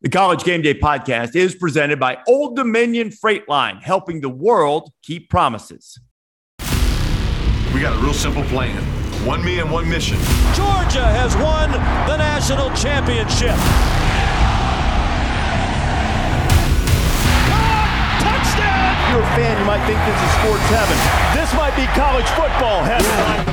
The College Game Day podcast is presented by Old Dominion Freight Line, helping the world keep promises. We got a real simple plan. One me and one mission. Georgia has won the national championship. Touchdown! If you're a fan, you might think this is sports heaven. This might be college football heaven.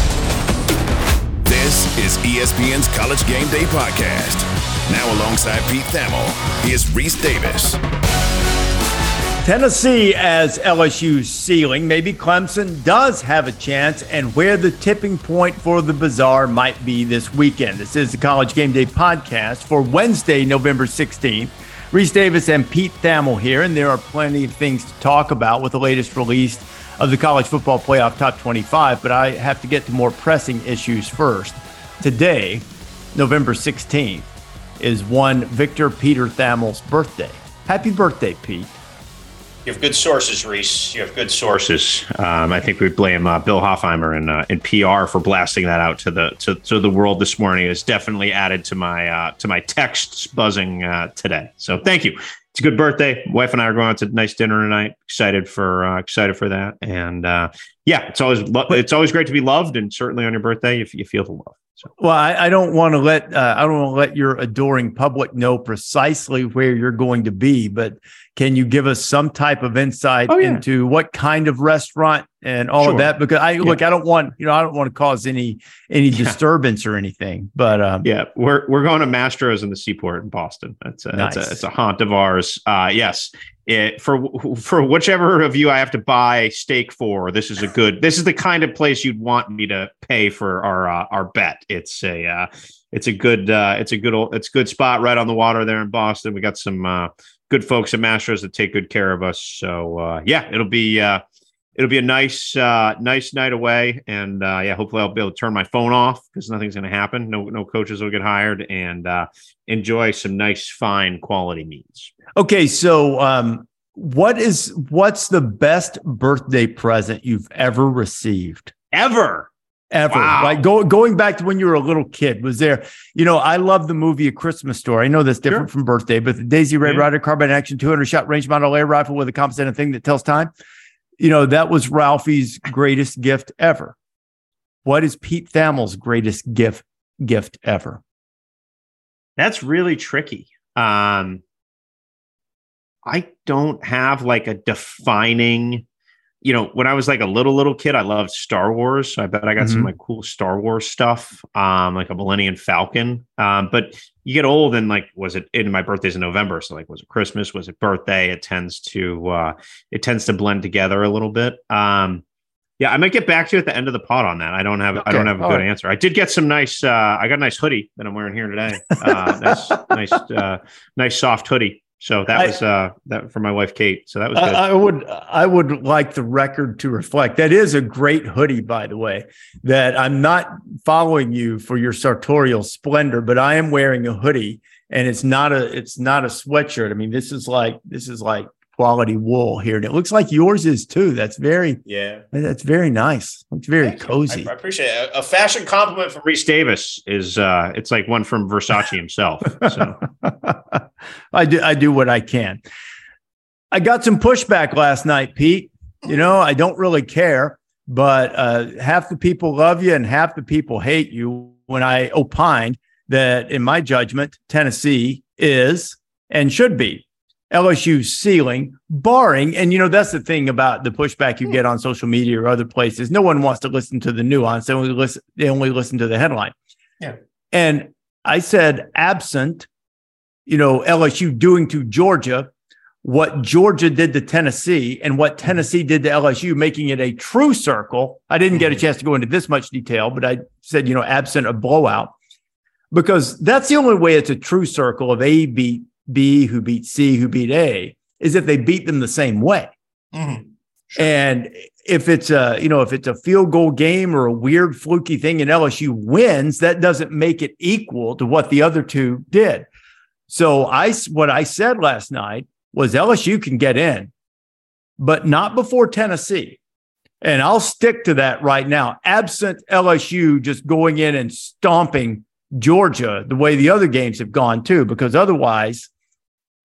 This is ESPN's College Game Day podcast. Now alongside Pete Thamel, here's Reese Davis. Tennessee as LSU's ceiling. Maybe Clemson does have a chance, and where the tipping point for the Bazaar might be this weekend. This is the College Game Day podcast for Wednesday, November 16th. Reese Davis and Pete Thamel here, and there are plenty of things to talk about with the latest release of the College Football Playoff Top 25, but I have to get to more pressing issues first. Today, November 16th, is one Victor Peter Thamel's birthday. Happy birthday, Pete. You have good sources, Reese. You have good sources. I think we blame Bill Hoffheimer in PR for blasting that out to the world this morning. It's definitely added to my texts buzzing today. So thank you. It's a good birthday. Wife and I are going out to a nice dinner tonight. Excited for that. And it's always great to be loved, and certainly on your birthday, if you feel the love. So. Well, I don't want to let your adoring public know precisely where you're going to be, but can you give us some type of insight into what kind of restaurant and all of that? Because I don't want to cause any disturbance or anything. But we're going to Mastro's in the Seaport in Boston. It's a haunt of ours. Yes. For whichever of you I have to buy steak for, this is the kind of place you'd want me to pay for our bet. It's a good spot right on the water there in Boston. We got some good folks at Masters that take good care of us. So it'll be a nice night away, and hopefully I'll be able to turn my phone off because nothing's going to happen. No coaches will get hired, and enjoy some nice, fine quality meats. Okay, so what's the best birthday present you've ever received? Ever? Wow. Like going back to when you were a little kid, was there, I love the movie A Christmas Story. I know that's different from birthday, but the Daisy Red Ryder Carbine Action 200-shot range model air rifle with a compensating thing that tells time. That was Ralphie's greatest gift ever. What is Pete Thamel's greatest gift ever? That's really tricky. I don't have like a defining, when I was like a little kid, I loved Star Wars. So I bet I got some like cool Star Wars stuff, like a Millennium Falcon. But you get old and like, my birthday's in November. So like, was it Christmas? Was it birthday? It tends to blend together a little bit. I might get back to you at the end of the pod on that. I don't have a good answer. I did get some nice, I got a nice hoodie that I'm wearing here today. Nice soft hoodie. So that was that for my wife, Kate. So that was good. I would like the record to reflect that is a great hoodie, by the way, that I'm not following you for your sartorial splendor, but I am wearing a hoodie, and it's not a sweatshirt. I mean, this is like quality wool here. And it looks like yours is too. That's very nice. It's very cozy. I appreciate it. A fashion compliment from Reese Davis is it's like one from Versace himself. So I do what I can. I got some pushback last night, Pete. I don't really care, but half the people love you and half the people hate you when I opined that, in my judgment, Tennessee is and should be LSU's ceiling, barring, and that's the thing about the pushback you get on social media or other places. No one wants to listen to the nuance. They only listen to the headline. Yeah. And I said, absent, LSU doing to Georgia what Georgia did to Tennessee and what Tennessee did to LSU, making it a true circle. I didn't get a chance to go into this much detail, but I said, absent a blowout, because that's the only way it's a true circle of A beat B, who beat C, who beat A, is if they beat them the same way. Mm-hmm. Sure. And if it's a field goal game or a weird fluky thing and LSU wins, that doesn't make it equal to what the other two did. So what I said last night was LSU can get in, but not before Tennessee. And I'll stick to that right now, absent LSU just going in and stomping Georgia the way the other games have gone too, because otherwise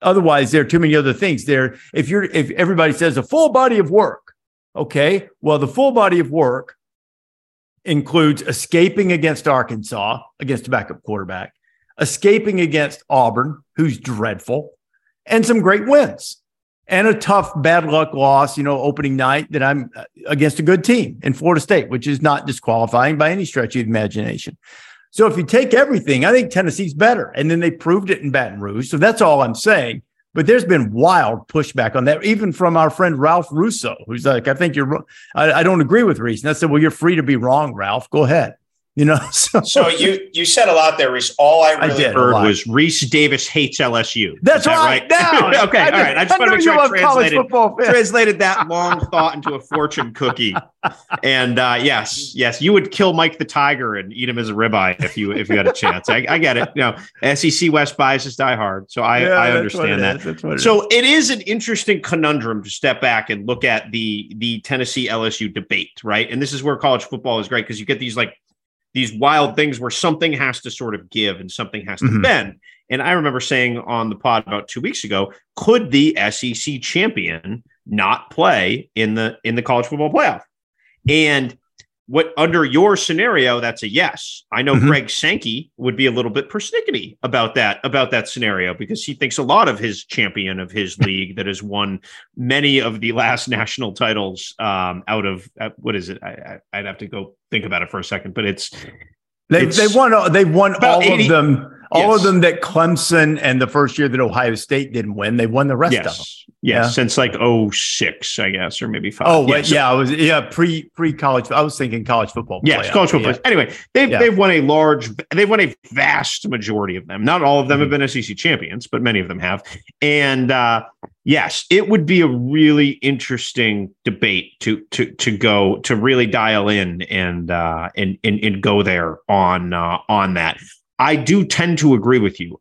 Otherwise, there are too many other things there. If everybody says a full body of work, okay, well, the full body of work includes escaping against Arkansas, against a backup quarterback, escaping against Auburn, who's dreadful, and some great wins. And a tough bad luck loss, opening night that I'm against a good team in Florida State, which is not disqualifying by any stretch of the imagination. So if you take everything, I think Tennessee's better. And then they proved it in Baton Rouge. So that's all I'm saying. But there's been wild pushback on that, even from our friend Ralph Russo, who's like, I think you're wrong. I don't agree with Reese. And I said, well, you're free to be wrong, Ralph. Go ahead. So you said a lot there, Reese. All I really heard was Reese Davis hates LSU. That's right. Now, okay, all right. I just want to make sure I translated that long thought into a fortune cookie. And yes, you would kill Mike the Tiger and eat him as a ribeye if you had a chance. I get it. SEC West biases die hard, so I understand that. So it is an interesting conundrum to step back and look at the Tennessee LSU debate, right? And this is where college football is great because you get these wild things where something has to sort of give and something has to bend. And I remember saying on the pod about 2 weeks ago, could the SEC champion not play in the college football playoff? And what under your scenario, that's a yes. I know Greg Sankey would be a little bit persnickety about that scenario because he thinks a lot of his champion of his league that has won many of the last national titles out of what is it? I'd have to go think about it for a second, but they've won all 80, of them. All of them that Clemson and the first year that Ohio State didn't win, they won the rest of them. Yeah, since like 06, I guess, or maybe 5. Oh, I was pre college. I was thinking college football. Yes, college football. Yeah. Anyway, they've won a vast majority of them. Not all of them have been SEC champions, but many of them have. And yes, it would be a really interesting debate to really dial in and go there on that. I do tend to agree with you.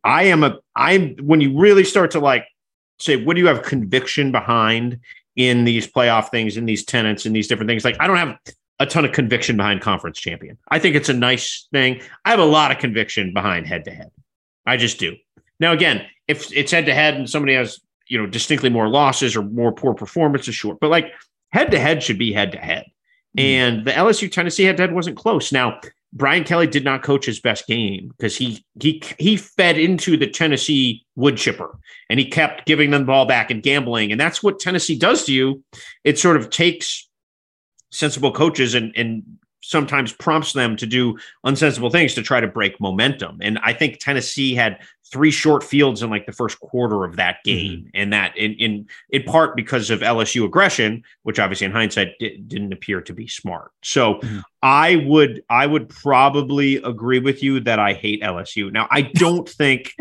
When you really start to say, what do you have conviction behind in these playoff things, in these tenets, in these different things? Like, I don't have a ton of conviction behind conference champion. I think it's a nice thing. I have a lot of conviction behind head to head. I just do. Now, again, if it's head to head and somebody has, distinctly more losses or more poor performances, sure. But head to head should be head to head. And the LSU Tennessee head to head wasn't close. Now, Brian Kelly did not coach his best game because he fed into the Tennessee wood chipper and he kept giving them the ball back and gambling. And that's what Tennessee does to you. It sort of takes sensible coaches and sometimes prompts them to do unsensible things to try to break momentum. And I think Tennessee had 3 short fields in the first quarter of that game. And that in part because of LSU aggression, which obviously in hindsight didn't appear to be smart. So I would probably agree with you that I hate LSU. Now, I don't think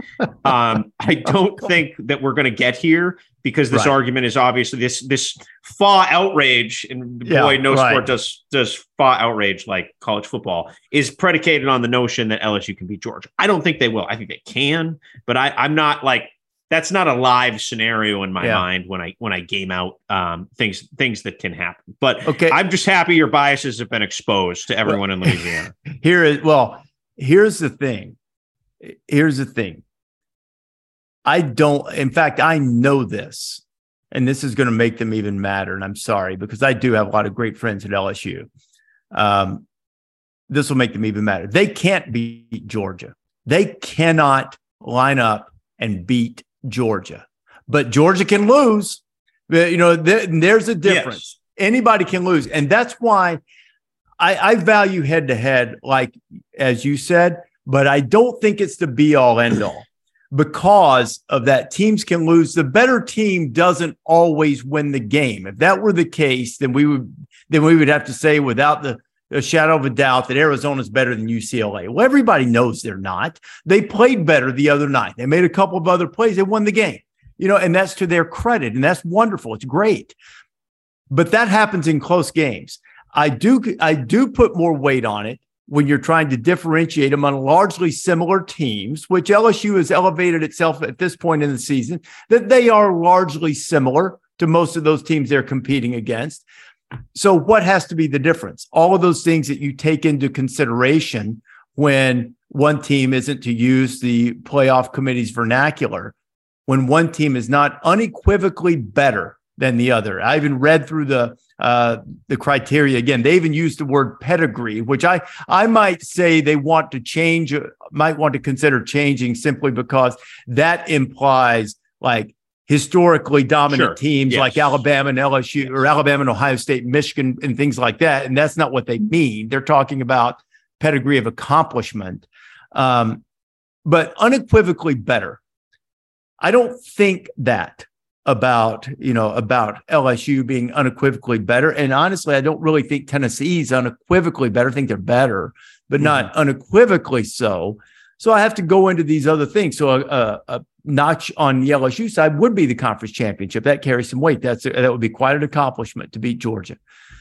that we're going to get here because this argument is obviously this FA outrage, and boy, sport does FA outrage like college football, is predicated on the notion that LSU can beat Georgia. I don't think they will. I think they can, but I'm not that's not a live scenario in my mind when I game out things that can happen. But I'm just happy your biases have been exposed to everyone in Louisiana. Here's the thing. In fact, I know this, and this is going to make them even madder. And I'm sorry, because I do have a lot of great friends at LSU. This will make them even madder. They can't beat Georgia. They cannot line up and beat Georgia, but Georgia can lose. There's a difference. Yes. Anybody can lose. And that's why I value head to head, like, as you said, but I don't think it's the be all end all. Because of that, teams can lose. The better team doesn't always win the game. If that were the case, then we would have to say without a shadow of a doubt that Arizona's better than UCLA. Well, everybody knows they're not. They played better the other night. They made a couple of other plays. They won the game, and that's to their credit, and that's wonderful. It's great. But that happens in close games. I do put more weight on it when you're trying to differentiate among largely similar teams, which LSU has elevated itself at this point in the season, that they are largely similar to most of those teams they're competing against. So what has to be the difference? All of those things that you take into consideration when one team isn't, to use the playoff committee's vernacular, when one team is not unequivocally better than the other. I even read through the criteria again. They even used the word pedigree, which I might say they want to change, might want to consider changing simply because that implies like historically dominant teams like Alabama and LSU or Alabama and Ohio State, Michigan, and things like that. And that's not what they mean. They're talking about pedigree of accomplishment, but unequivocally better. I don't think that about LSU being unequivocally better. And honestly, I don't really think Tennessee's unequivocally better. I think they're better, but not unequivocally so. So I have to go into these other things. So a notch on the LSU side would be the conference championship. That carries some weight. That would be quite an accomplishment to beat Georgia.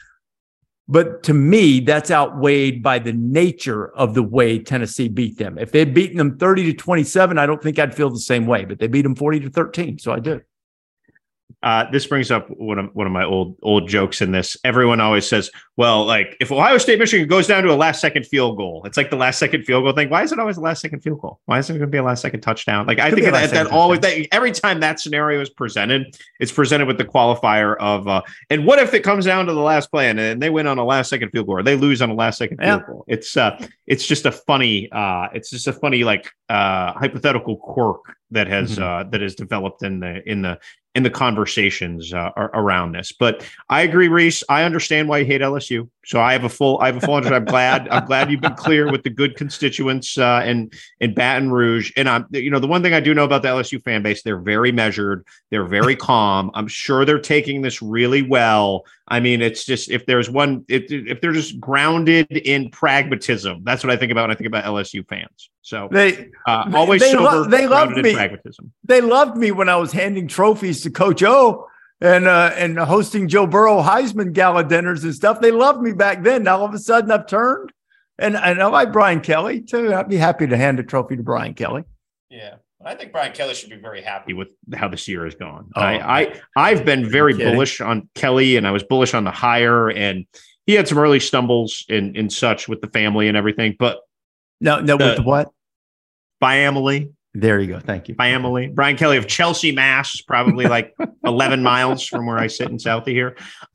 But to me, that's outweighed by the nature of the way Tennessee beat them. If they'd beaten them 30-27, I don't think I'd feel the same way. But they beat them 40-13, so I do. This brings up one of my old jokes in this. Everyone always says, well, like if Ohio State, Michigan goes down to a last second field goal, it's like the last second field goal thing. Why is it always a last second field goal? Why is it going to be a last second touchdown? Like I think that always, every time that scenario is presented, it's presented with the qualifier of, and what if it comes down to the last play and they win on a last second field goal or they lose on a last second field goal? It's just a funny, like hypothetical quirk that has developed in the conversations around this. But I agree, Reese. I understand why you hate LSU. So I have a full understanding. I'm glad you've been clear with the good constituents in Baton Rouge. And the one thing I do know about the LSU fan base, they're very measured. They're very calm. I'm sure they're taking this really well. I mean, it's just if they're just grounded in pragmatism, that's what I think about when I think about LSU fans. So they loved me. Pragmatism. They loved me when I was handing trophies to Coach O and hosting Joe Burrow Heisman Gala dinners and stuff. They loved me back then. Now all of a sudden I've turned, and I like Brian Kelly too. I'd be happy to hand a trophy to Brian Kelly. Yeah. I think Brian Kelly should be very happy with how this year has gone. I've been very bullish on Kelly, and I was bullish on the hire, and he had some early stumbles and such with the family and everything. But no, with the what? Family. There you go. Thank you. Family. Brian Kelly of Chelsea, Mass, probably like 11 miles from where I sit in south of here.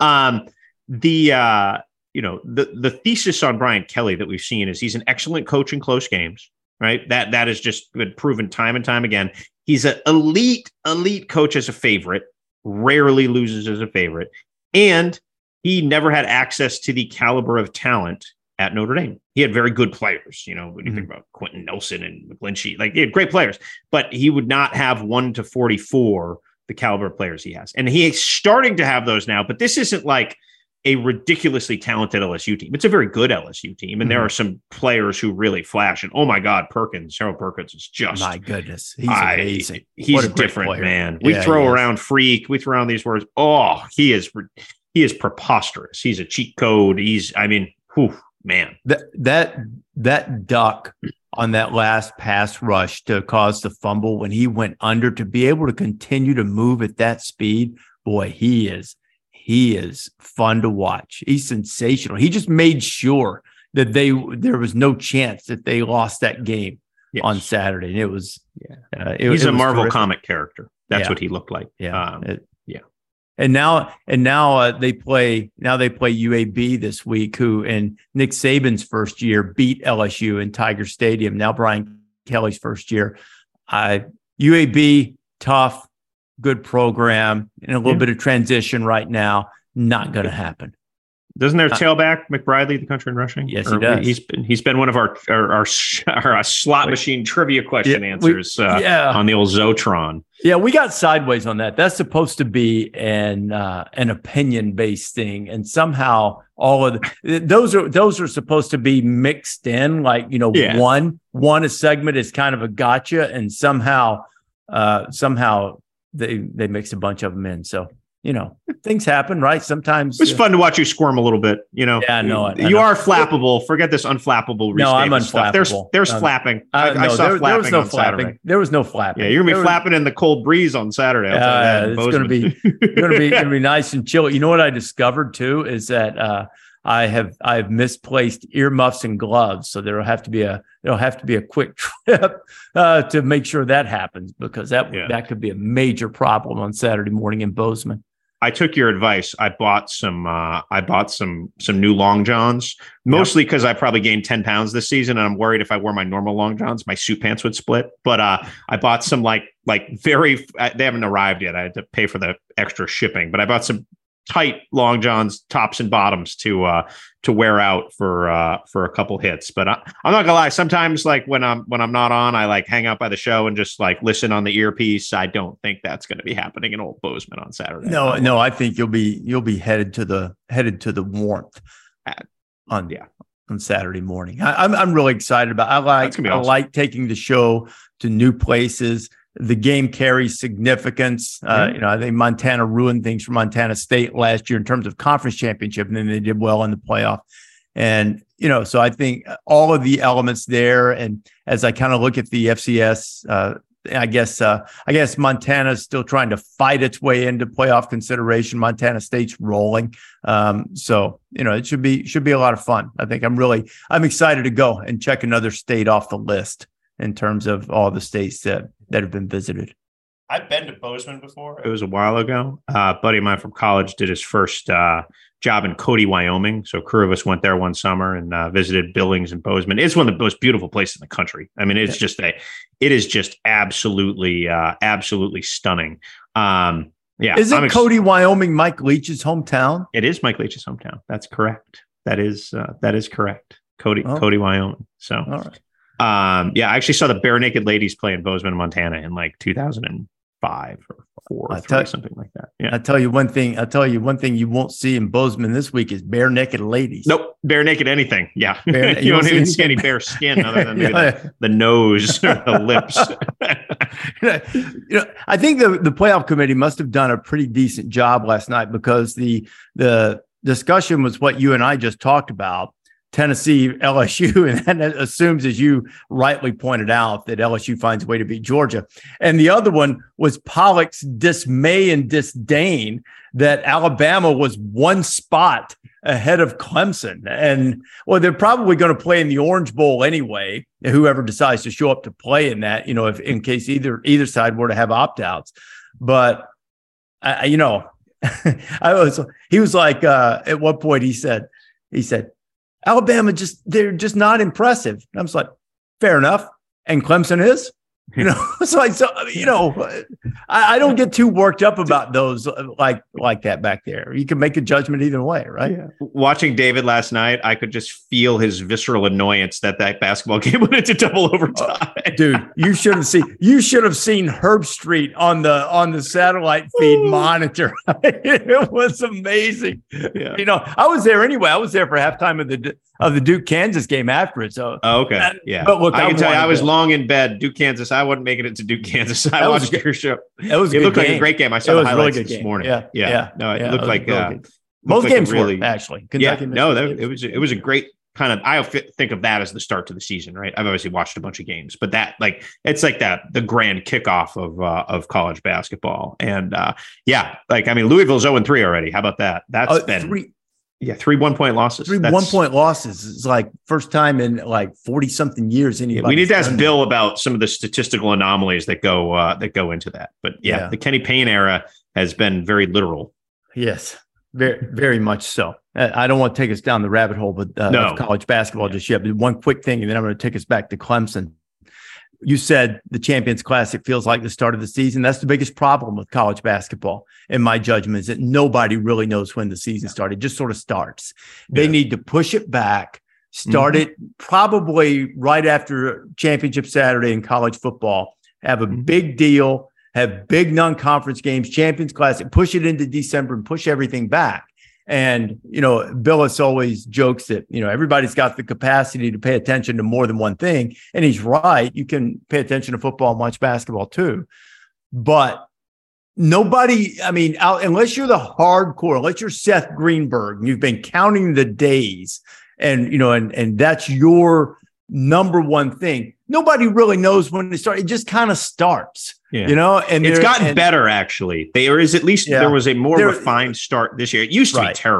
The thesis on Brian Kelly that we've seen is he's an excellent coach in close games. Right. That has just been proven time and time again. He's an elite coach as a favorite, rarely loses as a favorite. And he never had access to the caliber of talent at Notre Dame. He had very good players. When you think about Quentin Nelson and McGlinchey, like he had great players, but he would not have 1 to 44 the caliber of players he has. And he is starting to have those now, but this isn't like a ridiculously talented LSU team. It's a very good LSU team. And there are some players who really flash. And oh my God, Harold Perkins is just, my goodness. He's amazing. He's a different player. Man. We throw around freak. We throw around these words. Oh, he is preposterous. He's a cheat code. Man. That duck on that last pass rush to cause the fumble when he went under, to be able to continue to move at that speed. Boy, he is fun to watch. He's sensational. He just made sure that there was no chance that they lost that game on Saturday. And it was, he's a Marvel comic character. That's what he looked like. Yeah. And now they play UAB this week, who in Nick Saban's first year beat LSU in Tiger Stadium. Now Brian Kelly's first year. UAB, tough, good program, and a little bit of transition right now. Not going to happen. Doesn't their tailback McBride lead the country in rushing? Yes, he does. He's been one of our slot machine trivia question answers on the old Zotron. Yeah, we got sideways on that. That's supposed to be an opinion based thing, and somehow all of those are supposed to be mixed in. Like one a segment is kind of a gotcha, and somehow they mix a bunch of them in. So. Things happen, right? Sometimes it's fun to watch you squirm a little bit. Yeah, I know. You are flappable. Forget this unflappable. No, I'm unflappable. Stuff. There's flapping. I saw there was no flapping. Saturday. There was no flapping. Yeah, you're gonna be flapping in the cold breeze on Saturday. It's gonna be nice and chill. You know what I discovered too is that I've misplaced earmuffs and gloves, so there'll have to be a quick trip to make sure that happens, because that could be a major problem on Saturday morning in Bozeman. I took your advice. I bought some new long johns, mostly because I probably gained 10 pounds this season, and I'm worried if I wore my normal long johns, my suit pants would split. But I bought some like they haven't arrived yet. I had to pay for the extra shipping, but I bought some tight long johns, tops and bottoms to wear out for a couple hits. But I'm not gonna lie. Sometimes, like when I'm not on, I like hang out by the show and just like listen on the earpiece. I don't think that's going to be happening in Old Bozeman on Saturday. No, I think you'll be headed to the warmth on Saturday morning. I'm really excited about. I like taking the show to new places. The game carries significance. I think Montana ruined things for Montana State last year in terms of conference championship, and then they did well in the playoff. And, so I think all of the elements there. And as I kind of look at the FCS, I guess Montana's still trying to fight its way into playoff consideration. Montana State's rolling. So, it should be a lot of fun. I think I'm excited to go and check another state off the list in terms of all the states that have been visited. I've been to Bozeman before. It was a while ago. A buddy of mine from college did his first job in Cody, Wyoming. So a crew of us went there one summer and visited Billings and Bozeman. It's one of the most beautiful places in the country. I mean, it is just absolutely stunning. Isn't Cody, Wyoming, Mike Leach's hometown? It is Mike Leach's hometown. That's correct. That is correct. Cody, Wyoming. So, all right. I actually saw the Bare Naked Ladies play in Bozeman, Montana in like 2005 or 4 or 3, something like that. Yeah. I'll tell you one thing you won't see in Bozeman this week is Bare Naked Ladies. Nope. Bare naked anything. Yeah. You don't even see any bare skin other than maybe the nose or the lips. I think the playoff committee must have done a pretty decent job last night, because the discussion was what you and I just talked about. Tennessee, LSU, and that assumes, as you rightly pointed out, that LSU finds a way to beat Georgia. And the other one was Pollock's dismay and disdain that Alabama was one spot ahead of Clemson. And, well, they're probably going to play in the Orange Bowl anyway, whoever decides to show up to play in that, if in case either side were to have opt-outs. But, he was like, at one point he said, Alabama they're just not impressive. And I was like, fair enough. And Clemson is, I don't get too worked up about those like that back there. You can make a judgment either way, right? Yeah. Watching David last night, I could just feel his visceral annoyance that basketball game went into double overtime. Dude, you should have seen Herb Street on the satellite feed monitor. It was amazing. Yeah. I was there anyway. I was there for halftime of the Duke Kansas game after it. So okay, yeah. But look, I can tell you, I was long in bed. Duke Kansas. I wasn't making it to Duke Kansas. I watched your show. It looked like a great game. I saw the highlights this morning. Yeah. No, it looked like both games were actually. Kentucky, it was a great kind of. I think of that as the start to the season, right? I've obviously watched a bunch of games, but it's like that the grand kickoff of college basketball. And Louisville's 0-3 already. How about that? That's been 3 1-point losses. 3 1-point losses is like first time in like 40-something years. We need to ask Bill about some of the statistical anomalies that go into that. But the Kenny Payne era has been very literal. Yes, very, very much so. I don't want to take us down the rabbit hole, but of college basketball just yet. But one quick thing, and then I'm going to take us back to Clemson. You said the Champions Classic feels like the start of the season. That's the biggest problem with college basketball, in my judgment, is that nobody really knows when the season started. It just sort of starts. They need to push it back, start it probably right after Championship Saturday in college football, have a big deal, have big non-conference games, Champions Classic, push it into December and push everything back. And, Billis always jokes that, everybody's got the capacity to pay attention to more than one thing. And he's right. You can pay attention to football and watch basketball too. But nobody, unless you're the hardcore, unless you're Seth Greenberg, and you've been counting the days and that's your number one thing, nobody really knows when to start. It just kind of starts. Yeah. And it's gotten better, actually. There was a more refined start this year. It used to be terrible.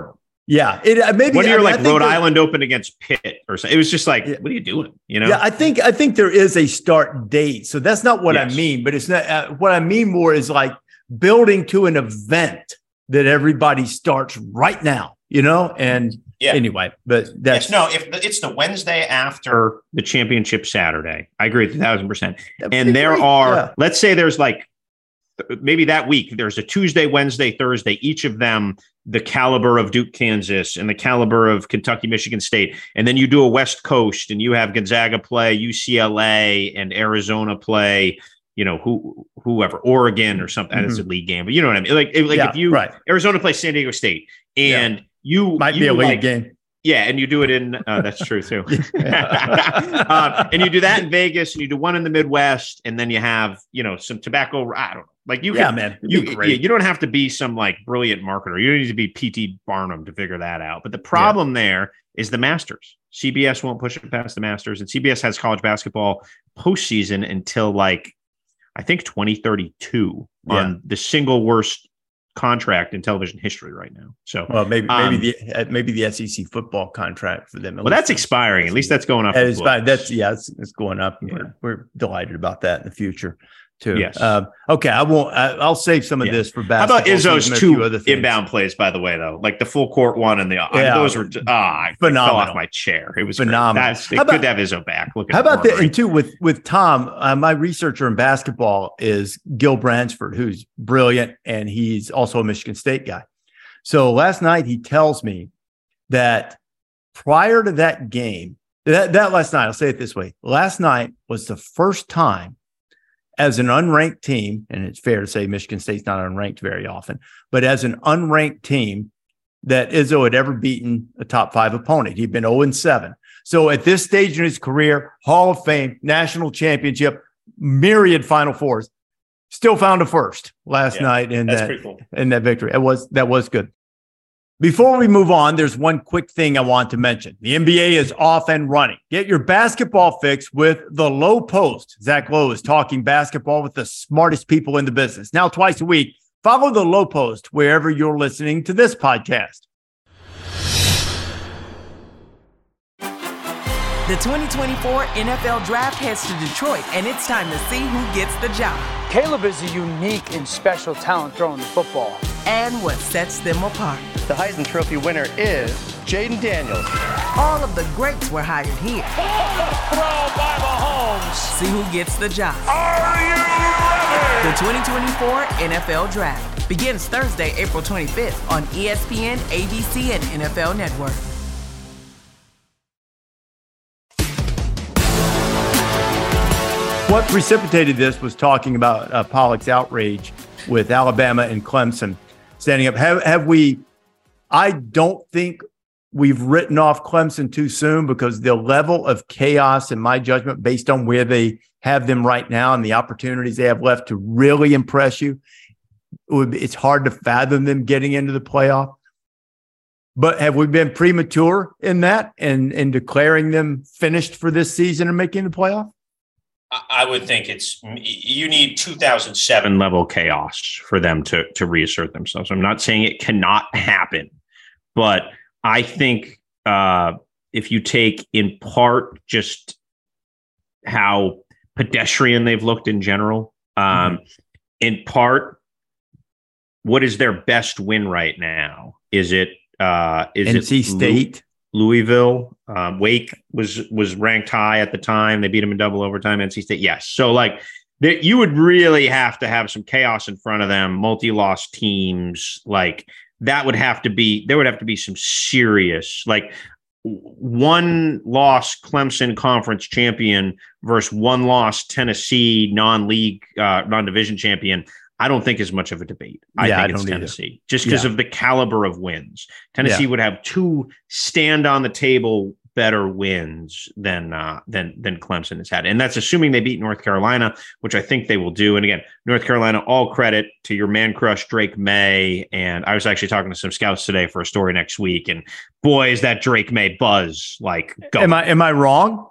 Yeah, maybe when you're Rhode that, Island Open against Pitt or something, it was just like, what are you doing? You know? Yeah, I think there is a start date, so that's not what I mean. But it's not what I mean. More is like building to an event that everybody starts right now. You know, and anyway, but that's if it's the Wednesday after the championship Saturday, I agree with 1,000%. And there are, let's say there's like maybe that week there's a Tuesday, Wednesday, Thursday, each of them the caliber of Duke, Kansas, and the caliber of Kentucky, Michigan State. And then you do a West Coast and you have Gonzaga play, UCLA and Arizona play, you know, whoever, Oregon or something. That's a league game, but you know what I mean? Like if you, Arizona plays San Diego State and you might be a league game. Yeah, and you do it in that's true too. And you do that in Vegas, and you do one in the Midwest, and then you have some tobacco. I don't know, like you. Yeah, man, you don't have to be some like brilliant marketer. You don't need to be P.T. Barnum to figure that out. But the problem there is the Masters. CBS won't push it past the Masters, and CBS has college basketball postseason until like I think 2032 on the single worst contract in television history right now. So maybe the SEC football contract for them. Well, that's expiring. At least that's going up. It's going up. We're delighted about that in the future too. Yes. Okay. I'll save some of this for basketball. How about Izzo's two inbound plays, by the way, though, like the full court one and those were I fell off my chair. It was phenomenal. It's good to have Izzo back. How about that? And too with Tom, my researcher in basketball is Gil Bransford, who's brilliant, and he's also a Michigan State guy. So last night he tells me that prior to that game, that last night, I'll say it this way: last night was the first time as an unranked team, and it's fair to say Michigan State's not unranked very often, but as an unranked team that Izzo had ever beaten a top 5 opponent. He'd been 0-7. So at this stage in his career, Hall of Fame, national championship, myriad Final Fours, still found a first last night in that victory. That was good. Before we move on, there's one quick thing I want to mention. The NBA is off and running. Get your basketball fix with The Low Post. Zach Lowe is talking basketball with the smartest people in the business. Now, twice a week, follow The Low Post wherever you're listening to this podcast. The 2024 NFL Draft heads to Detroit, and it's time to see who gets the job. Caleb is a unique and special talent throwing the football. And what sets them apart. The Heisman Trophy winner is Jaden Daniels. All of the greats were hired here. Throw by Mahomes. See who gets the job. Are you ready? The 2024 NFL Draft begins Thursday, April 25th on ESPN, ABC, and NFL Network. What precipitated this was talking about Pollock's outrage with Alabama and Clemson standing up. Have we? I don't think we've written off Clemson too soon, because the level of chaos, in my judgment, based on where they have them right now and the opportunities they have left to really impress you, it's hard to fathom them getting into the playoff. But have we been premature in that and declaring them finished for this season and making the playoff? I would think you need 2007 level chaos for them to reassert themselves. I'm not saying it cannot happen, but I think if you take in part just how pedestrian they've looked in general, in part, what is their best win right now? Is it NC State? Louisville, Wake was ranked high at the time. They beat them in double overtime. NC State, yes. So like you would really have to have some chaos in front of them. Multi-loss teams, like that would have to be. There would have to be some serious, like one loss Clemson conference champion versus one loss Tennessee non-league non-division champion. I don't think is much of a debate. I think it's Tennessee, just because of the caliber of wins. Tennessee would have two stand on the table better wins than Clemson has had. And that's assuming they beat North Carolina, which I think they will do. And again, North Carolina, all credit to your man crush, Drake May. And I was actually talking to some scouts today for a story next week. And boy, is that Drake May buzz like going. Am I wrong?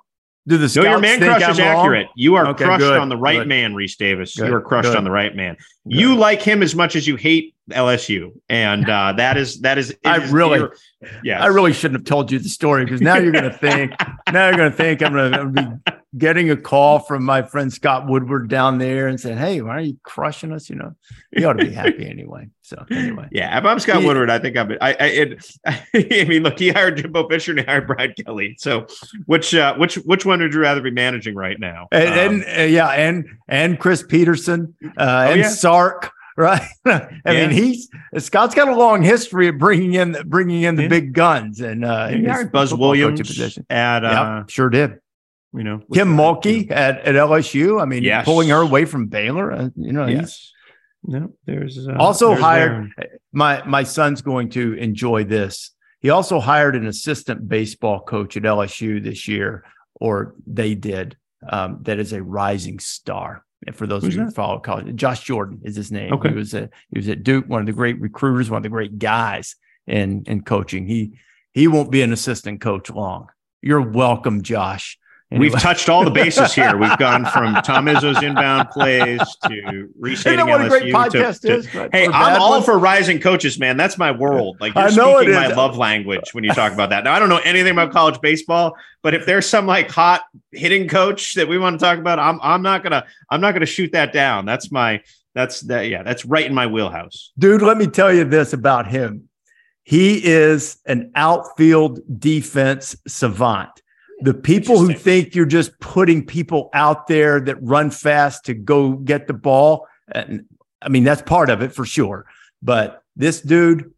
Do the scouts your man think crush I'm is wrong? accurate. You are Okay, crushed good, on the right good. man, Reese Davis. Good, You are crushed good. on the right man. You like him as much as you hate LSU, and that is. I really shouldn't have told you the story, because now you're going to think. Now you're going to think I'm going to be getting a call from my friend Scott Woodward down there and saying, "Hey, why are you crushing us?" You know, you ought to be happy anyway. So anyway, yeah. If I'm Scott Woodward, I think I mean, look, he hired Jimbo Fisher and he hired Brad Kelly. So which one would you rather be managing right now? And Chris Peterson and Sark. Right. I mean, Scott's got a long history of bringing in the big guns, and he hired Buzz Williams at sure did. You know, Kim Mulkey at LSU. I mean, pulling her away from Baylor. There's also hired. My son's going to enjoy this. He also hired an assistant baseball coach at LSU this year, or they did. That is a rising star. And for those of you who follow college, Josh Jordan is his name. Okay. He was at Duke, one of the great recruiters, one of the great guys in coaching. He won't be an assistant coach long. You're welcome, Josh. Anyway. We've touched all the bases here. We've gone from Tom Izzo's inbound plays to restating LSU. What a great podcast is. Hey, I'm all for rising coaches, man. That's my world. Like, you're speaking my love language when you talk about that. Now, I don't know anything about college baseball, but if there's some like hot hitting coach that we want to talk about, I'm not gonna shoot that down. That's right in my wheelhouse. Dude, let me tell you this about him. He is an outfield defense savant. The people who think you're just putting people out there that run fast to go get the ball, and I mean, that's part of it for sure. But this dude,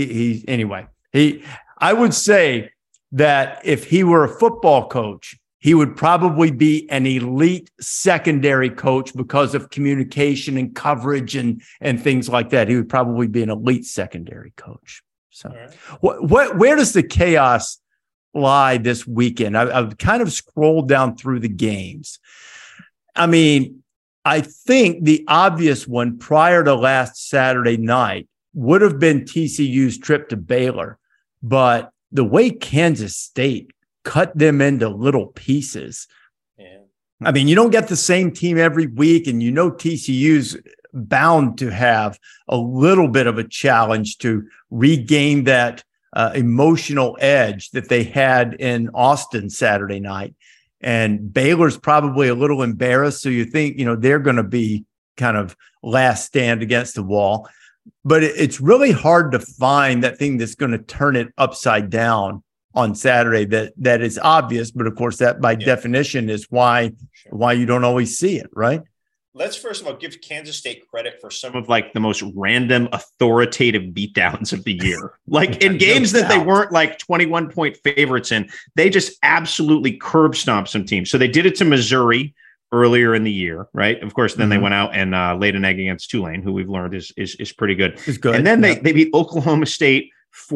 I would say that if he were a football coach, he would probably be an elite secondary coach because of communication and coverage and things like that. He would probably be an elite secondary coach. So where does the chaos lie this weekend? I've kind of scrolled down through the games. I mean, I think the obvious one prior to last Saturday night would have been TCU's trip to Baylor, but the way Kansas State cut them into little pieces. Yeah. I mean, you don't get the same team every week, and you know TCU's bound to have a little bit of a challenge to regain that emotional edge that they had in Austin Saturday night. And Baylor's probably a little embarrassed. So you think, they're going to be kind of last stand against the wall. But it's really hard to find that thing that's going to turn it upside down on Saturday that is obvious. But of course, that by definition is why you don't always see it, right? Let's first of all give Kansas State credit for some of like the most random authoritative beatdowns of the year. Like in games that they weren't like 21-point favorites in, they just absolutely curb stomped some teams. So they did it to Missouri earlier in the year, right? Of course, then they went out and laid an egg against Tulane, who we've learned is pretty good. It's good. And then they beat Oklahoma State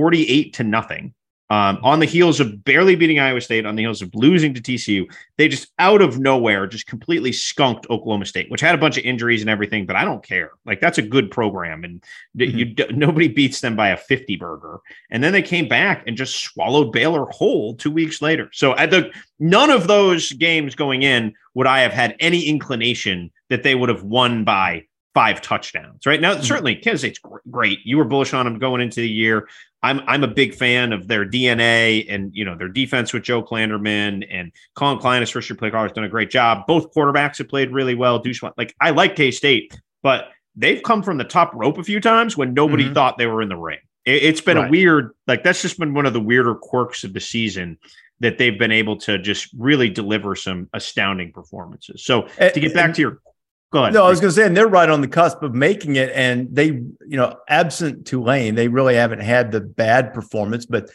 48-0. On the heels of barely beating Iowa State, on the heels of losing to TCU, they just out of nowhere just completely skunked Oklahoma State, which had a bunch of injuries and everything, but I don't care. Like, that's a good program, and nobody beats them by a 50 burger. And then they came back and just swallowed Baylor whole 2 weeks later. So none of those games going in would I have had any inclination that they would have won by 5 touchdowns. Right now, certainly Kansas State's great. You were bullish on them going into the year. I'm a big fan of their DNA and, their defense with Joe Klanderman, and Colin Klein as first year play caller has done a great job. Both quarterbacks have played really well. I like K-State, but they've come from the top rope a few times when nobody thought they were in the ring. It's been a weird, that's just been one of the weirder quirks of the season, that they've been able to just really deliver some astounding performances. So to get back to your Go ahead. No, I was going to say, and they're right on the cusp of making it. And they, absent Tulane, they really haven't had the bad performance. But,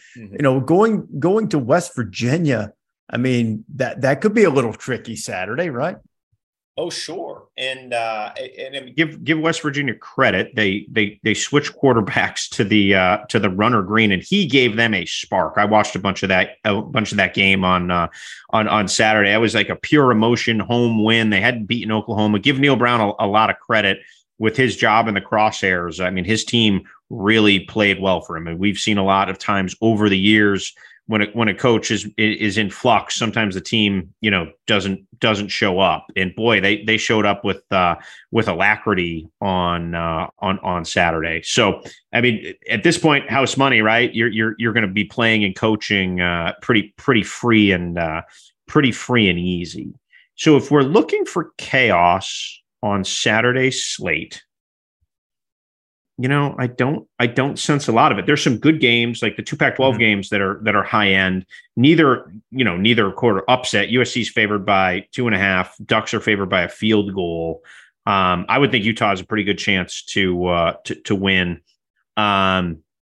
going to West Virginia, I mean, that could be a little tricky Saturday, right? Oh, sure. And give West Virginia credit. They switched quarterbacks to the runner Green, and he gave them a spark. I watched a bunch of that game on Saturday. It was like a pure emotion home win. They hadn't beaten Oklahoma. Give Neil Brown a lot of credit with his job in the crosshairs. I mean, his team really played well for him, and we've seen a lot of times over the years when a coach is in flux, sometimes the team, doesn't show up. And boy, they showed up with alacrity on Saturday. So, I mean, at this point, house money, right? You're going to be playing and coaching pretty free and easy. So if we're looking for chaos on Saturday's slate, I don't sense a lot of it. There's some good games, like the two Pac-12 games that are high end. Neither quarter upset. USC's favored by 2.5. Ducks are favored by a field goal. I would think Utah has a pretty good chance to win. I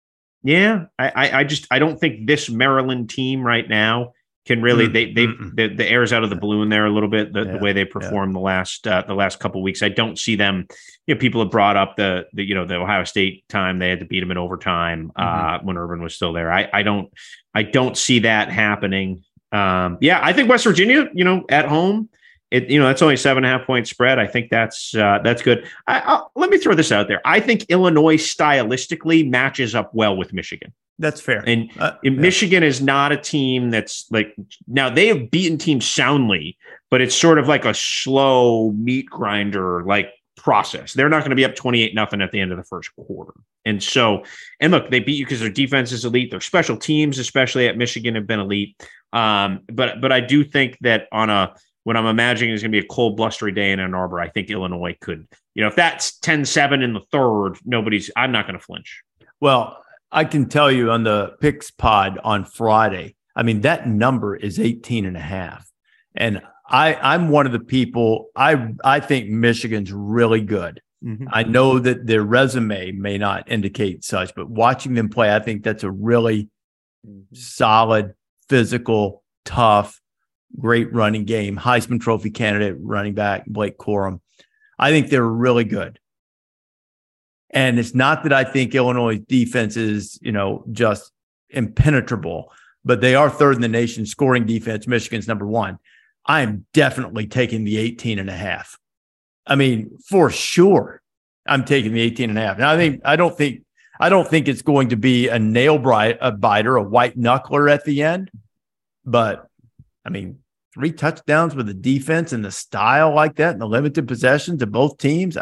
don't think this Maryland team right now can really the air's out of the balloon there a little bit. The way they performed the last couple of weeks, I don't see them. People have brought up the Ohio State time they had to beat them in overtime when Urban was still there. I don't see that happening. I think West Virginia, at home, that's only a 7.5 point spread. I think that's good. Let me throw this out there. I think Illinois stylistically matches up well with Michigan. That's fair. And Michigan is not a team that's like, now they have beaten teams soundly, but it's sort of like a slow meat grinder like process. They're not going to be up 28-0 at the end of the first quarter. And look, they beat you because their defense is elite. Their special teams, especially at Michigan, have been elite. But I do think that when I'm imagining it's going to be a cold, blustery day in Ann Arbor, I think Illinois could, if that's 10-7 in the third, I'm not going to flinch. Well, I can tell you on the Picks pod on Friday, I mean, that number is 18.5. And I'm one of the people, I think Michigan's really good. Mm-hmm. I know that their resume may not indicate such, but watching them play, I think that's a really solid, physical, tough, great running game. Heisman Trophy candidate running back, Blake Corum. I think they're really good. And it's not that I think Illinois' defense is, just impenetrable, but they are third in the nation scoring defense. Michigan's number one. I am definitely taking the 18.5. I mean, for sure, I'm taking the 18.5. Now, I don't think it's going to be a nail biter, a white knuckler at the end. But I mean, 3 touchdowns with the defense and the style like that and the limited possessions of both teams.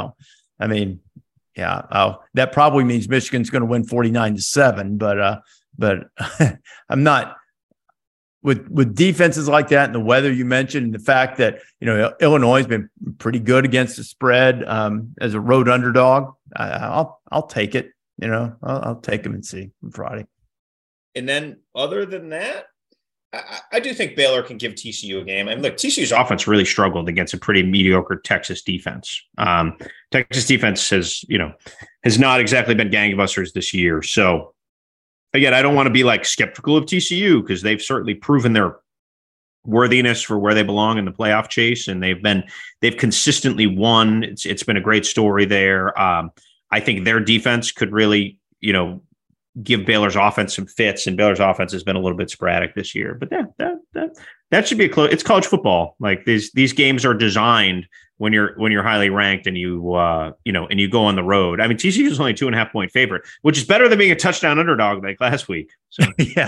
That probably means Michigan's going to win 49-7, but I'm not with defenses like that and the weather you mentioned and the fact that, Illinois has been pretty good against the spread as a road underdog. I'll take it. I'll take them and see on Friday. And then other than that, I do think Baylor can give TCU a game. And look, TCU's offense really struggled against a pretty mediocre Texas defense. Texas defense has not exactly been gangbusters this year. So again, I don't want to be like skeptical of TCU because they've certainly proven their worthiness for where they belong in the playoff chase. And they've consistently won. It's been a great story there. I think their defense could really, give Baylor's offense some fits, and Baylor's offense has been a little bit sporadic this year. But that should be it's college football. Like these games are designed when you're highly ranked and you go on the road. I mean, TCU is only a 2.5 point favorite, which is better than being a touchdown underdog like last week. So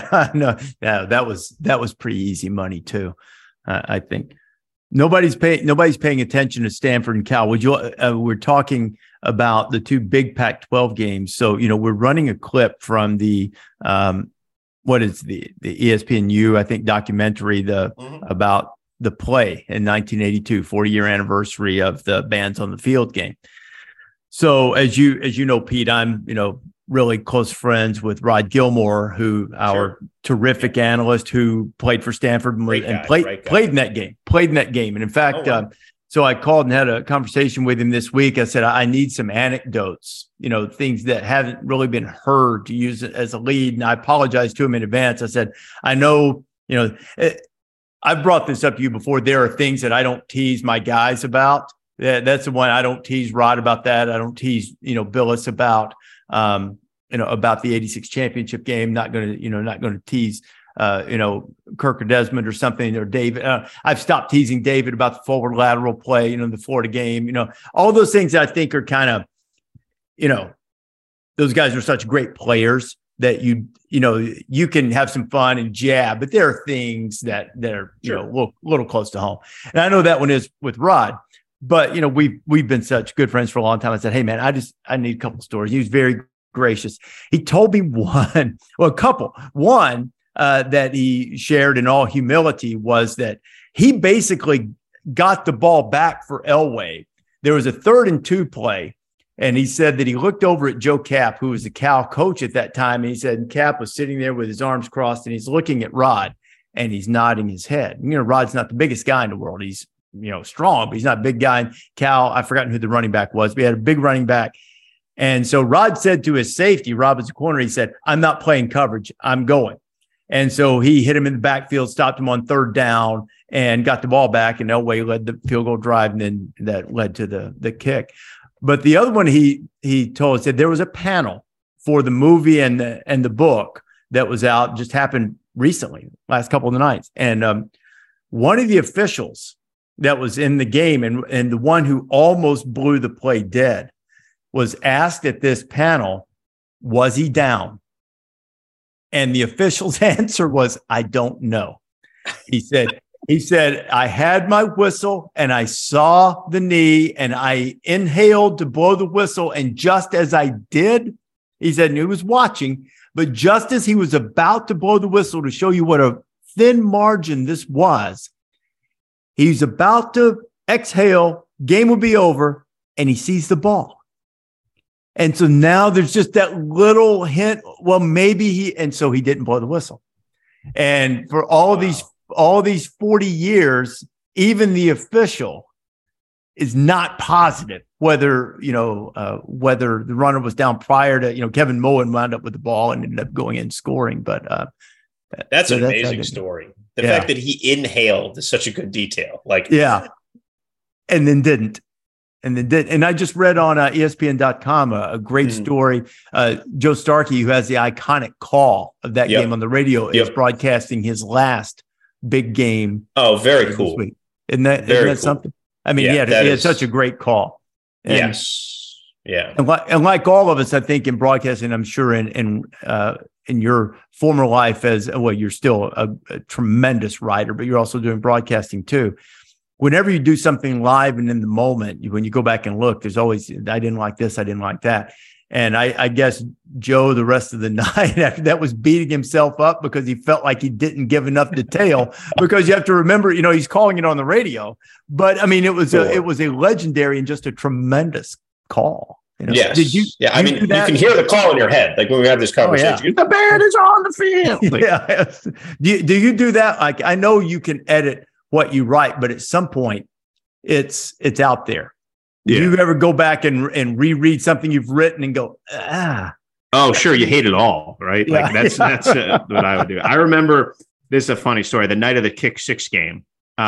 that was pretty easy money too. I think nobody's paying attention to Stanford and Cal. We're talking about the 2 big Pac-12 games. So, we're running a clip from the what is the ESPNU, I think, documentary about the play in 1982, 40-year anniversary of the Bands on the Field game. So as you know, Pete, I'm, really close friends with Rod Gilmore, who our terrific analyst who played for Stanford and played in that game. And in fact, so I called and had a conversation with him this week. I said, I need some anecdotes, things that haven't really been heard to use it as a lead. And I apologized to him in advance. I said, I know, I've brought this up to you before. There are things that I don't tease my guys about. That's the one I don't tease Rod about that. I don't tease, Billis about, about the 86 championship game. Not going to tease, Kirk or Desmond or something, or David. I've stopped teasing David about the forward lateral play, the Florida game, all those things that I think are kind of, those guys are such great players that you can have some fun and jab, but there are things that are, a little close to home. And I know that one is with Rod, but we've been such good friends for a long time. I said, hey man, I need a couple stories. He was very gracious. He told me a couple. One that he shared in all humility was that he basically got the ball back for Elway. There was a 3rd and 2 play. And he said that he looked over at Joe Kapp, who was the Cal coach at that time. And he said Kapp was sitting there with his arms crossed and he's looking at Rod and he's nodding his head. Rod's not the biggest guy in the world. He's, strong, but he's not a big guy. And Cal, I've forgotten who the running back was, but he had a big running back. And so Rod said to his safety, Rob was the corner, he said, I'm not playing coverage. I'm going. And so he hit him in the backfield, stopped him on 3rd down and got the ball back. And Elway led the field goal drive. And then that led to the kick. But the other one he told us that there was a panel for the movie and the book that was out, just happened recently, last couple of nights. And one of the officials that was in the game and the one who almost blew the play dead was asked at this panel, was he down? And the official's answer was, I don't know. He said, I had my whistle and I saw the knee and I inhaled to blow the whistle. And just as I did, he said, and he was watching, but just as he was about to blow the whistle to show you what a thin margin this was, he's about to exhale, game will be over, and he sees the ball. And so now there's just that little hint, well, maybe and so he didn't blow the whistle. And for all these 40 years, even the official is not positive whether the runner was down prior to, Kevin Mullen wound up with the ball and ended up going in scoring. But that's an amazing story. The fact that he inhaled is such a good detail. And then didn't. And I just read on ESPN.com a great story. Joe Starkey, who has the iconic call of that game on the radio, is broadcasting his last big game. Oh, very cool. Isn't that cool. Something? I mean, he had such a great call. And, yes. Yeah. And like all of us, I think in broadcasting, I'm sure in your former life you're still a tremendous writer, but you're also doing broadcasting too. Whenever you do something live and in the moment, when you go back and look, there's always, I didn't like this, I didn't like that. And I guess Joe, the rest of the night after that, was beating himself up because he felt like he didn't give enough detail. Because you have to remember, he's calling it on the radio. But I mean, it was a legendary and just a tremendous call. Yes. Did you? Yeah. I mean, you can hear the call in your head, like when we have this conversation. The band is on the field. Yeah. Do you do that? Like, I know you can edit what you write, but at some point, it's out there. Yeah. Do you ever go back and reread something you've written and go, Oh, sure. You hate it all, right? Yeah, that's what I would do. I remember, this is a funny story. The night of the Kick 6 game,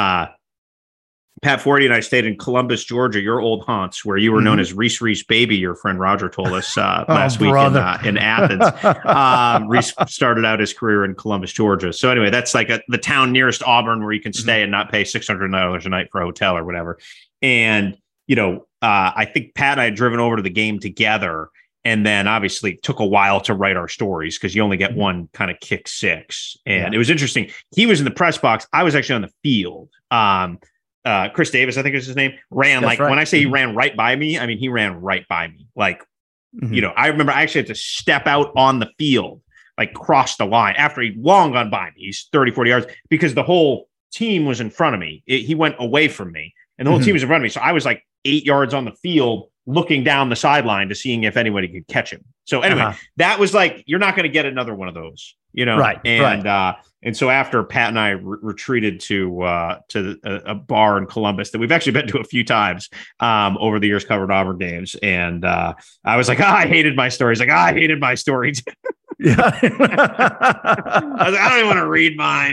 Pat Forty and I stayed in Columbus, Georgia, your old haunts, where you were known as Reese Baby. Your friend Roger told us last week in Athens. Reese started out his career in Columbus, Georgia. So anyway, that's like the town nearest Auburn where you can stay and not pay $600 a night for a hotel or whatever. And, I think Pat and I had driven over to the game together. And then obviously it took a while to write our stories because you only get one kind of Kick 6. And it was interesting. He was in the press box. I was actually on the field. Chris Davis, I think is his name, ran when I say he ran right by me, I mean, he ran right by me. Like, I remember I actually had to step out on the field, like cross the line after he'd long gone by me. He's 30, 40 yards because the whole team was in front of me. He went away from me and the whole team was in front of me. So I was like 8 yards on the field looking down the sideline to seeing if anybody could catch him. So anyway, that was like, you're not going to get another one of those, Right. And so after Pat and I retreated to a bar in Columbus that we've actually been to a few times over the years, covered Auburn games. And I was like, I hated my story. He's like, I hated my story too. Yeah. I was like, I don't even want to read mine.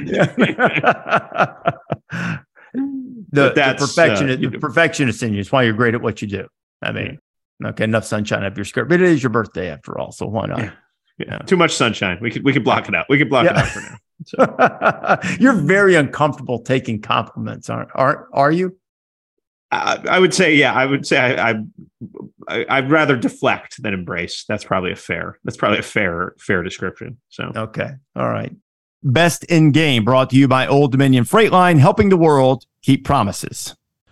The perfectionist in you is why you're great at what you do. I mean, okay, enough sunshine up your skirt, but it is your birthday after all, so why not? Yeah. Too much sunshine. We could block it out. We could block it out for now. So. You're very uncomfortable taking compliments, are you? I would say, yeah, I'd rather deflect than embrace. That's probably a fair description. So, okay. All right. Best in Game brought to you by Old Dominion Freight Line, helping the world keep promises.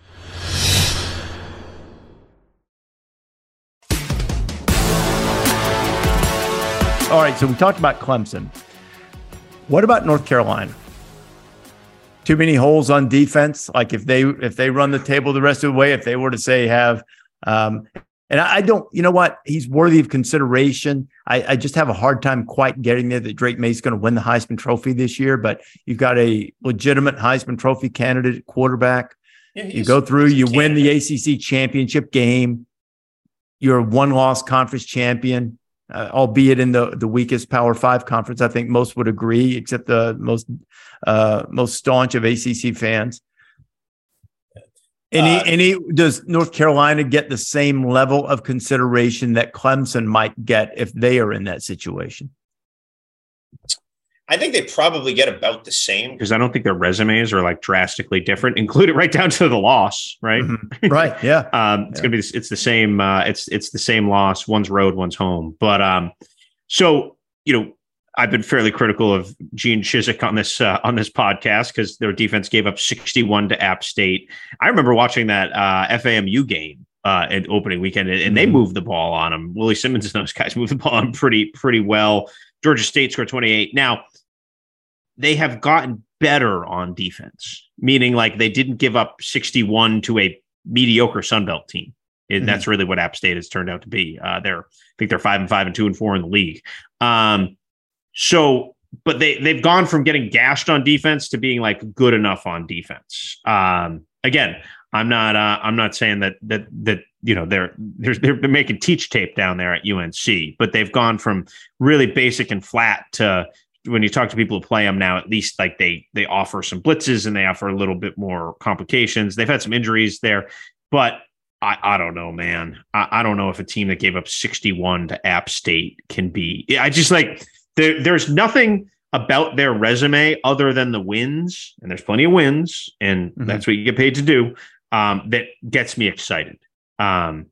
All right. So we talked about Clemson. What about North Carolina? Too many holes on defense. Like if they run the table the rest of the way, if they were to say and I don't, you know what? He's worthy of consideration. I just have a hard time quite getting there that Drake May's going to win the Heisman Trophy this year, but you've got a legitimate Heisman Trophy candidate quarterback. Yeah, you go through, you win the ACC championship game. You're a one-loss conference champion. Albeit in the weakest Power 5 conference, I think most would agree, except the most staunch of ACC fans. Does North Carolina get the same level of consideration that Clemson might get if they are in that situation? I think they probably get about the same, because I don't think their resumes are like drastically different, included right down to the loss, right? Mm-hmm. Right. Yeah. It's the same. It's the same loss. One's road, one's home. But so I've been fairly critical of Gene Chizik on this podcast because their defense gave up 61 to App State. I remember watching that FAMU game at opening weekend, and they moved the ball on them. Willie Simmons and those guys moved the ball on pretty well. Georgia State scored 28. Now, they have gotten better on defense, meaning like they didn't give up 61 to a mediocre Sun Belt team. And that's really what App State has turned out to be. I think they're 5-5 and 2-4 in the league. But they've gone from getting gashed on defense to being like good enough on defense. Again, I'm not saying that they're making teach tape down there at UNC, but they've gone from really basic and flat to, when you talk to people who play them now, at least like they offer some blitzes and they offer a little bit more complications. They've had some injuries there, but I don't know, man. I don't know if a team that gave up 61 to App State can be. I just like there's nothing about their resume other than the wins, and there's plenty of wins, and that's what you get paid to do. That gets me excited. Now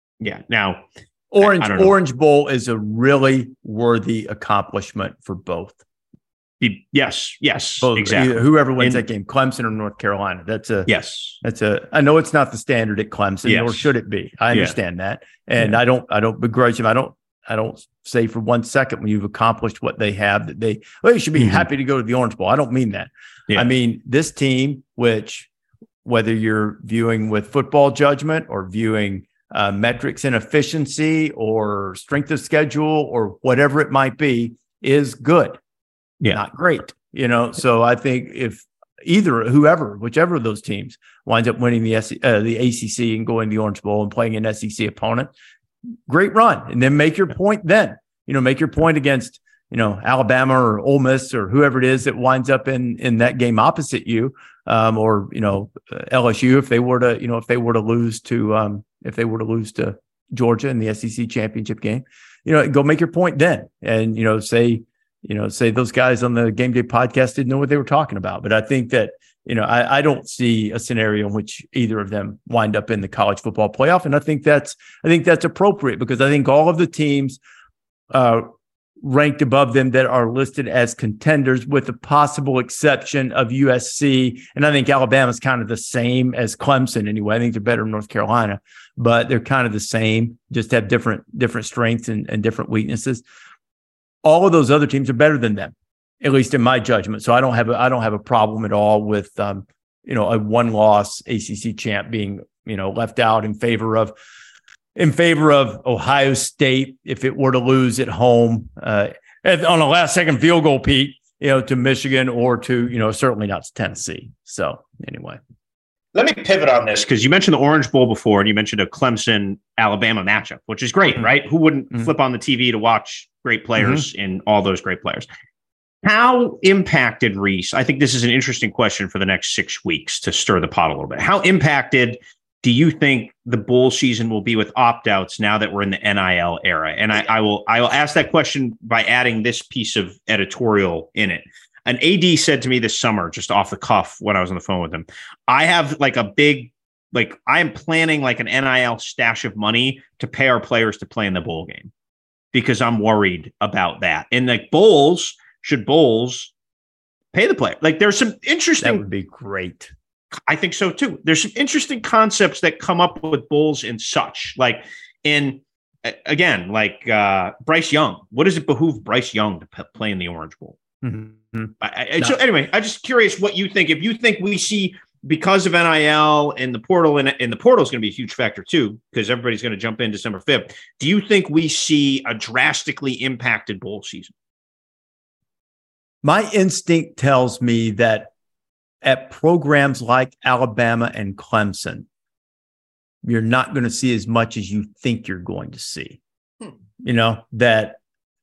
Orange Bowl is a really worthy accomplishment for both. Yes, both, exactly. Whoever wins that game, Clemson or North Carolina, I know it's not the standard at Clemson, nor should it be. I understand that, and I don't begrudge them. I don't say for 1 second when you've accomplished what they have that they should be happy to go to the Orange Bowl. I don't mean that. Yeah. I mean this team, which whether you're viewing with football judgment or viewing metrics and efficiency or strength of schedule or whatever it might be, is good. Yeah. Not great. So I think if whichever of those teams winds up winning the ACC and going to the Orange Bowl and playing an SEC opponent, great run. And then make your point then. Make your point against, Alabama or Ole Miss or whoever it is that winds up in that game opposite you, or LSU if they were to lose to Georgia in the SEC championship game, go make your point then, and say those guys on the Game Day podcast didn't know what they were talking about. But I think that I don't see a scenario in which either of them wind up in the college football playoff, and I think that's appropriate because I think all of the teams ranked above them that are listed as contenders, with the possible exception of USC. And I think Alabama's kind of the same as Clemson anyway. I think they're better than North Carolina, but they're kind of the same, just have different strengths and different weaknesses. All of those other teams are better than them, at least in my judgment. So I don't have a problem at all with, a one-loss ACC champ being, left out in favor of Ohio State if it were to lose at home on a last-second field goal, Pete, to Michigan or to, certainly not to Tennessee. So anyway. Let me pivot on this because you mentioned the Orange Bowl before, and you mentioned a Clemson-Alabama matchup, which is great, right? Who wouldn't flip on the TV to watch great players and all those great players? How impacted, Reese? I think this is an interesting question for the next 6 weeks to stir the pot a little bit. How impacted do you think the bowl season will be with opt-outs now that we're in the NIL era? And I will ask that question by adding this piece of editorial in it. An AD said to me this summer, just off the cuff when I was on the phone with him, I have like a big like I'm planning like an NIL stash of money to pay our players to play in the bowl game because I'm worried about that. And like bowls pay the player? Like there's some interesting. That would be great. I think so too. There's some interesting concepts that come up with bowls and such. Like again, like Bryce Young. What does it behoove Bryce Young to play in the Orange Bowl? Mm-hmm. So anyway, I'm just curious what you think. If you think we see, because of NIL and the portal, and the portal is going to be a huge factor too, because everybody's going to jump in December 5th. Do you think we see a drastically impacted bowl season? My instinct tells me that at programs like Alabama and Clemson, you're not going to see as much as you think you're going to see. You know, that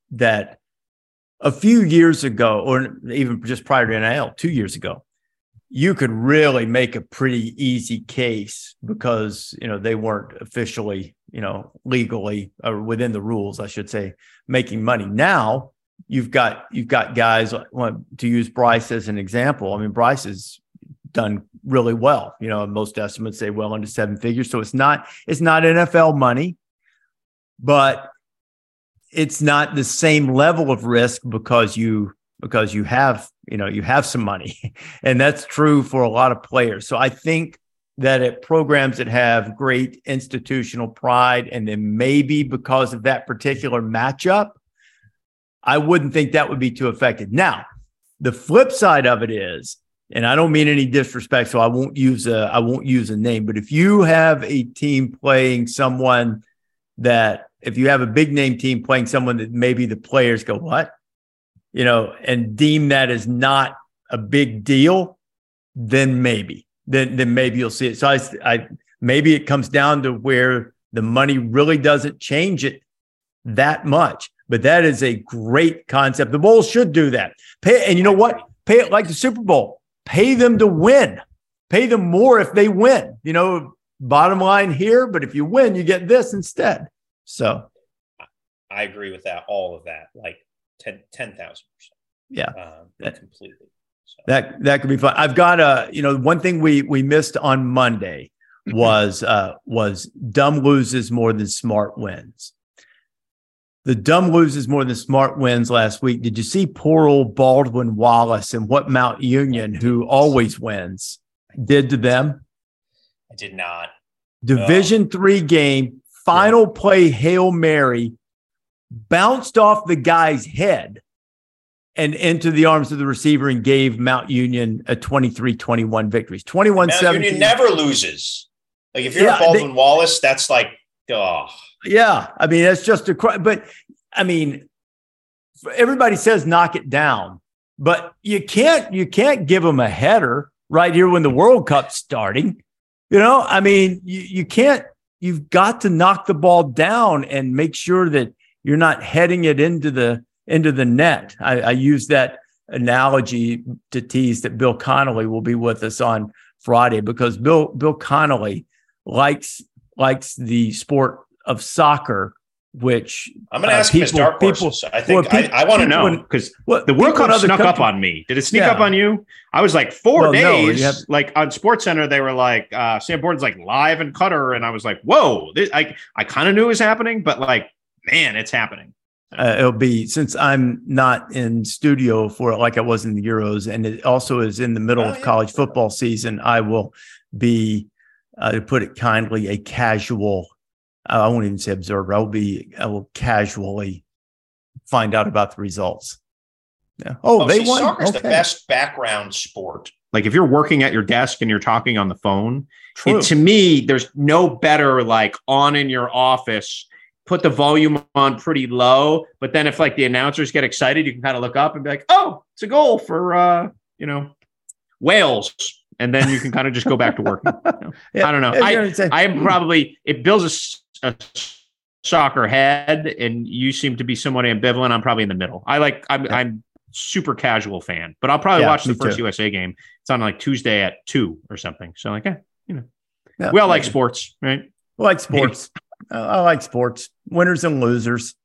a few years ago, or even just prior to NIL, 2 years ago, you could really make a pretty easy case because, you know, they weren't officially, you know, legally or within the rules, I should say, making money. Now you've got guys, to use Bryce as an example. I mean, Bryce has done really well. You know, most estimates say well into seven figures. So it's not NFL money, but it's not the same level of risk because you have some money, and that's true for a lot of players. So I think that at programs that have great institutional pride, and then maybe because of that particular matchup, I wouldn't think that would be too affected. Now, the flip side of it is, and I don't mean any disrespect, so I won't use a name, but if you have a team playing someone that, if you have a big name team playing someone that maybe the players go, what? You know, and deem that as not a big deal, then maybe you'll see it. So I maybe it comes down to where the money really doesn't change it that much. But that is a great concept. The bowl should do that. And you know what? Pay it like the Super Bowl. Pay them to win. Pay them more if they win. You know, bottom line here, but if you win, you get this instead. So I agree with that, all of that, like 10,000%. Yeah. Completely. So. That could be fun. I've got one thing we missed on Monday was dumb loses more than smart wins. The dumb loses more than smart wins last week. Did you see poor old Baldwin Wallace and what Mount Union, who always wins, did to them? I did not. Division III game, final play, Hail Mary, bounced off the guy's head and into the arms of the receiver and gave Mount Union a 23-21 victory. 21-17. Mount Union never loses. Like if you're Baldwin Wallace, that's like, oh. Yeah, I mean, that's just a cry. But I mean, everybody says knock it down, but you can't give them a header right here when the World Cup's starting. You know, I mean, you can't. You've got to knock the ball down and make sure that you're not heading it into the net. I use that analogy to tease that Bill Connolly will be with us on Friday, because Bill Connolly likes the sport of soccer, which I'm going to ask him his dark horses. I think I want to know, because the World Cup snuck up on me. Did it sneak up on you? I was like 4 days, like on SportsCenter, they were like, Sam Borden's like live in Qatar. And I was like, whoa, I kind of knew it was happening, but like, man, it's happening. It'll be, since I'm not in studio for it like I was in the Euros, and it also is in the middle of college football season, I will be, to put it kindly, a casual, I won't even say observer. I will casually find out about the results. Yeah. They won. Soccer's the best background sport. Like if you're working at your desk and you're talking on the phone, to me, there's no better like on in your office, put the volume on pretty low. But then if like the announcers get excited, you can kind of look up and be like, oh, it's a goal for, Wales. And then you can kind of just go back to working. I don't know. I am probably, it builds a soccer head, and you seem to be somewhat ambivalent. I'm probably in the middle. I'm super casual fan, but I'll probably watch the first USA game. It's on like Tuesday at 2 or something. So like, we all like sports, right? We like sports. I like sports. Winners and losers.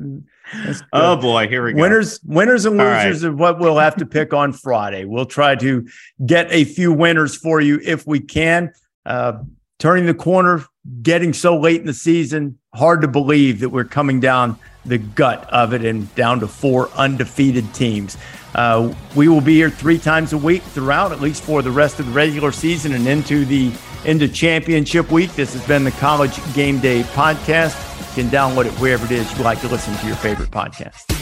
Oh boy, here we go. Winners and losers are what we'll have to pick on Friday. We'll try to get a few winners for you if we can. turning the corner, getting so late in the season. Hard to believe that we're coming down the gut of it and down to 4 undefeated teams. We will be here 3 times a week throughout, at least for the rest of the regular season and into championship week. This has been the College Game Day Podcast. You can download it wherever it is you like to listen to your favorite podcast.